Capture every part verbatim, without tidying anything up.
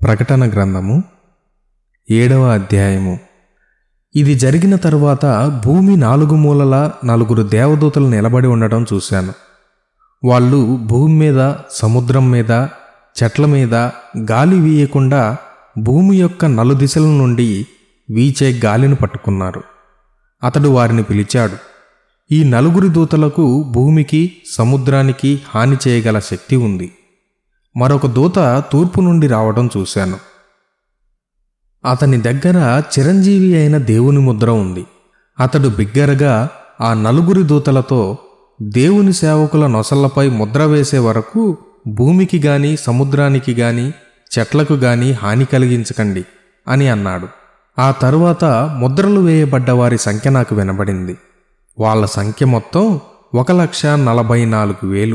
ప్రకటన గ్రంథము ఏడవ అధ్యాయము. ఇది జరిగిన తరువాత భూమి నాలుగు మూలల నలుగురు దేవదూతలు నిలబడి ఉండటం చూశాను. వాళ్ళు భూమి మీద, సముద్రం మీద, చెట్ల మీద గాలి వీయకుండా భూమి యొక్క నలుదిశల నుండి వీచే గాలిని పట్టుకున్నారు. అతడు వారిని పిలిచాడు. ఈ నలుగురి దూతలకు భూమికి, సముద్రానికి హాని చేయగల శక్తి ఉంది. మరొక దూత తూర్పు నుండి రావడం చూశాను. అతని దగ్గర చిరంజీవి అయిన దేవుని ముద్ర ఉంది. అతడు బిగ్గరగా ఆ నలుగురి దూతలతో, దేవుని సేవకుల నొసళ్లపై ముద్ర వేసే వరకు భూమికి గాని, సముద్రానికి గాని, చెట్లకు గాని హాని కలిగించకండి అని అన్నాడు. ఆ తరువాత ముద్రలు వేయబడ్డ వారి సంఖ్య నాకు వినబడింది. వాళ్ళ సంఖ్య మొత్తం ఒక లక్ష నలభై నాలుగు వేలు.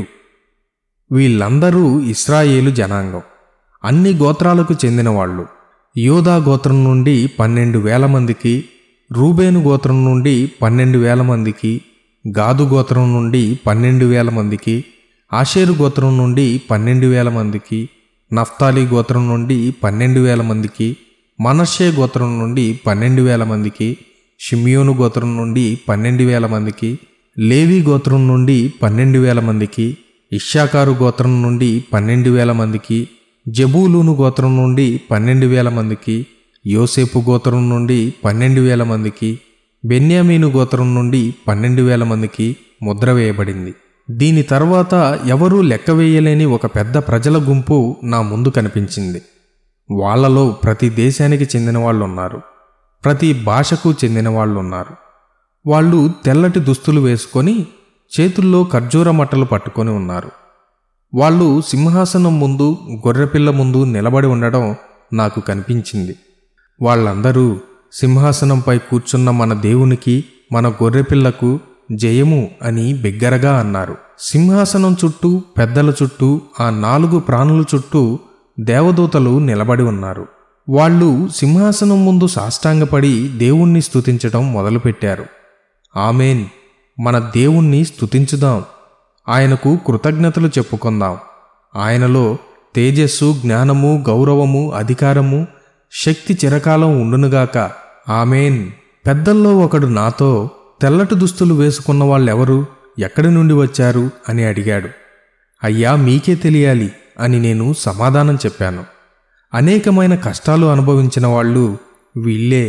వీళ్ళందరూ ఇశ్రాయేలు జనాంగం, అన్ని గోత్రాలకు చెందినవాళ్ళు. యోదా గోత్రం నుండి పన్నెండు వేల మందికి, రూబేను గోత్రం నుండి పన్నెండు వేల మందికి, గాదు గోత్రం నుండి పన్నెండు వేల మందికి, ఆషేరు గోత్రం నుండి పన్నెండు వేల మందికి, నఫ్తాలి గోత్రం నుండి పన్నెండు వేల మందికి, మనష్షే గోత్రం నుండి పన్నెండు వేల మందికి, షిమియోను గోత్రం నుండి పన్నెండు వేల మందికి, లేవి గోత్రం నుండి పన్నెండు వేల మందికి, ఇశ్శాకారు గోత్రం నుండి పన్నెండు వేల మందికి, జబూలూను గోత్రం నుండి పన్నెండు వేల మందికి, యోసేపు గోత్రం నుండి పన్నెండు వేల మందికి, బెన్యామీను గోత్రం నుండి పన్నెండు వేల మందికి ముద్ర వేయబడింది. దీని తర్వాత ఎవరూ లెక్క వేయలేని ఒక పెద్ద ప్రజల గుంపు నా ముందు కనిపించింది. వాళ్లలో ప్రతి దేశానికి చెందిన వాళ్ళు ఉన్నారు, ప్రతి భాషకు చెందిన వాళ్ళు ఉన్నారు. వాళ్ళు తెల్లటి దుస్తులు వేసుకొని చేతుల్లో ఖర్జూర మట్టలు పట్టుకొని ఉన్నారు. వాళ్ళు సింహాసనం ముందు, గొర్రెపిల్ల ముందు నిలబడి ఉండడం నాకు కనిపించింది. వాళ్ళందరూ సింహాసనంపై కూర్చున్న మన దేవునికి, మన గొర్రెపిల్లకు జయము అని బిగ్గరగా అన్నారు. సింహాసనం చుట్టూ, పెద్దల చుట్టూ, ఆ నాలుగు ప్రాణుల చుట్టూ దేవదూతలు నిలబడి ఉన్నారు. వాళ్ళు సింహాసనం ముందు సాష్టాంగపడి దేవుణ్ణి స్తుతించడం మొదలుపెట్టారు. ఆమేన్, మన దేవుణ్ణి స్తుతించుదాం, ఆయనకు కృతజ్ఞతలు చెప్పుకుందాం. ఆయనలో తేజస్సు, జ్ఞానము, గౌరవము, అధికారము, శక్తి చిరకాలం ఉండునుగాక. ఆమేన్. పెద్దల్లో ఒకడు నాతో, తెల్లటి దుస్తులు వేసుకున్న వాళ్ళెవరు, ఎక్కడి నుండి వచ్చారు అని అడిగాడు. అయ్యా, మీకే తెలియాలి అని నేను సమాధానం చెప్పాను. అనేకమైన కష్టాలు అనుభవించిన వాళ్ళు వీళ్ళే.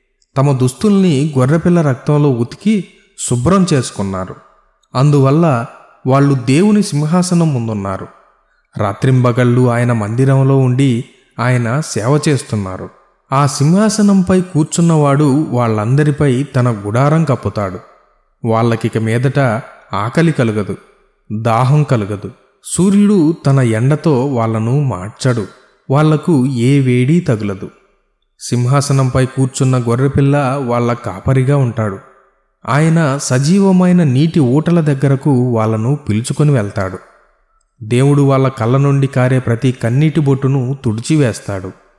తమ దుస్తుల్ని గొర్రెపిల్ల రక్తంలో ఉతికి శుభ్రం చేసుకున్నారు. అందువల్ల వాళ్ళు దేవుని సింహాసనం ముందున్నారు. రాత్రింబగళ్ళు ఆయన మందిరంలో ఉండి ఆయన సేవ చేస్తున్నారు. ఆ సింహాసనంపై కూర్చున్నవాడు వాళ్ళందరిపై తన గుడారం కప్పుతాడు. వాళ్ళకిక మీదట ఆకలి కలుగదు, దాహం కలుగదు. సూర్యుడు తన ఎండతో వాళ్లను మార్చడు, వాళ్లకు ఏ వేడీ తగులదు. సింహాసనంపై కూర్చున్న గొర్రెపిల్ల వాళ్ల కాపరిగా ఉంటాడు. ఆయన సజీవమైన నీటి ఊటల దగ్గరకు వాళ్లను పిలుచుకొని వెళ్తాడు. దేవుడు వాళ్ళ కళ్ళ నుండి కారే ప్రతి కన్నీటి బొట్టును తుడిచివేస్తాడు.